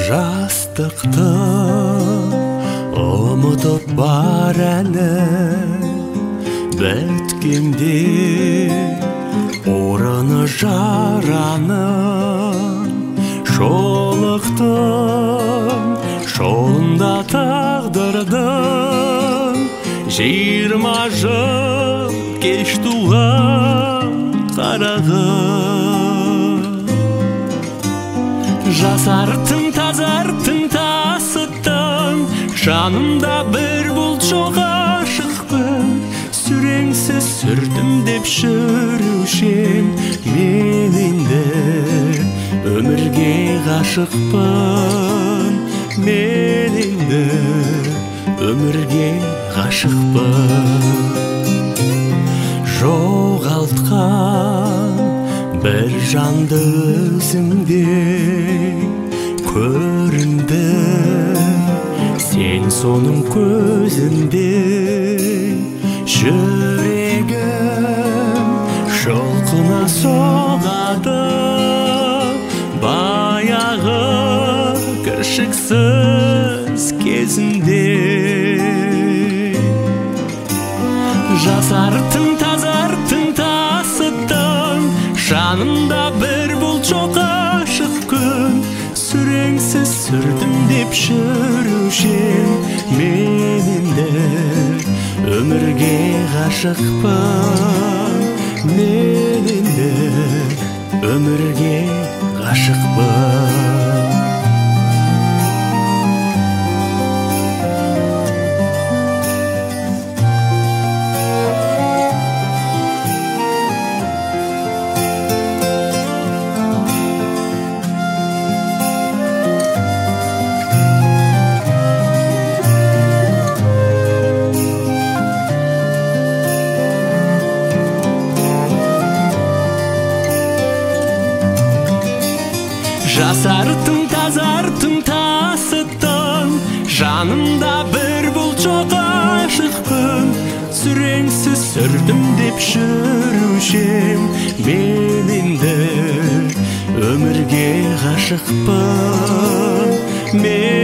Жастықты ұмытып бар әлі, бәткенде орыны жараны, шолықтың шолында тағдырдың 20 жыл кеш туған қарағым. Жасартың, тазартың, тасыттың, жанымда бір бұлт жоқ ашықпын. Сүреңсіз сүрдім деп жүрушем, мен енді өмірге ғашықпын. Мен енді өмірге ғашықпын. Жоғалтқан бір жанды өзіңде көрінді, сен соның көзінде. Жүрегім шолқына соғады, баяғы кіршіксіз кезінде. Жасартың, тазартың, тасыттың, жанымда бір бұлт жоқ ашық күн. Сүреңсіз сүрдім деп жүрушем, мен енді өмірге ғашықпын. Мен енді өмірге ғашықпын. Жасартың, тазартың, тасыттың, жанымда бір бұлт жоқ ашық күн. Сүреңсіз сүрдім деп жүрушем, мен енді өмірге ғашықпын.